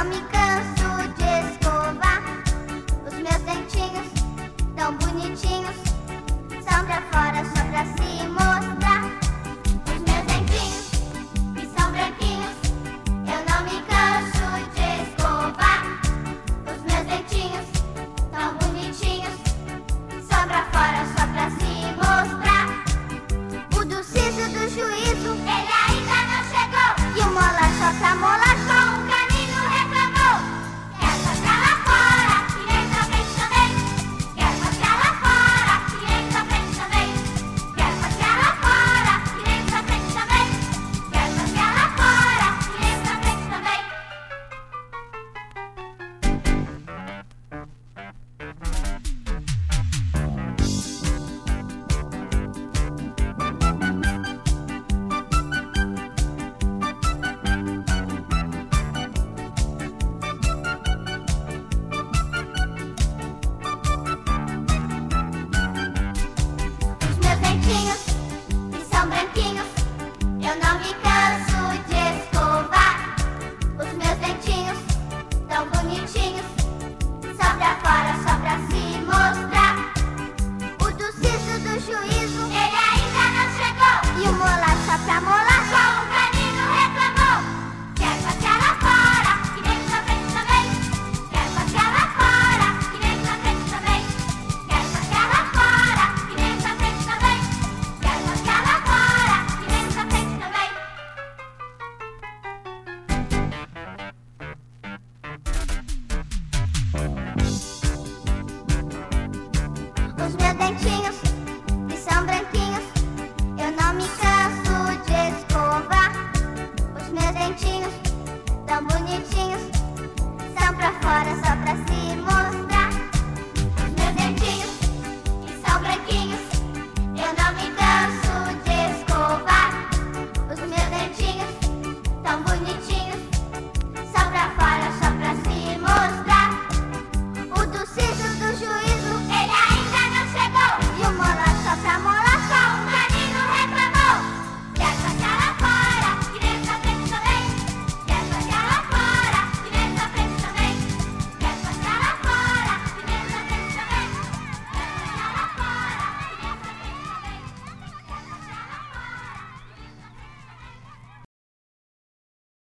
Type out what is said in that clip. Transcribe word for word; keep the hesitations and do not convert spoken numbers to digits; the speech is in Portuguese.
não me canso de escovar. Os meus dentinhos tão bonitinhos, são pra fora só pra se mostrar. Os meus dentinhos que são branquinhos, eu não me canso de escovar. Os meus dentinhos tão bonitinhos, são pra fora só pra se mostrar. O do siso do juízo, ele ainda não chegou. E o mola só pra molar com um canino reclamou. Quer passear lá fora, e vem pra frente também. Quer passear lá fora, e vem pra frente também. Quer passear lá fora, e vem pra frente também. Quer passear lá fora, e vem pra frente também. Os meus dentinhos que são branquinhos, eu não me canso de escovar. Os meus dentinhos tão bonitinhos, só pra fora, só pra se mostrar. O do siso do juízo, ele ainda não chegou. E o molar só pra molar, só um canino reclamou. Quer passear lá fora, e vem pra frente também. Quer passear lá fora, e vem pra frente também. Quer passear lá fora, e vem pra frente também. Quer passear lá fora, e vem pra frente também. Os meus dentinhos que são branquinhos, eu não me canso de escovar. Os meus dentinhos tão bonitinhos,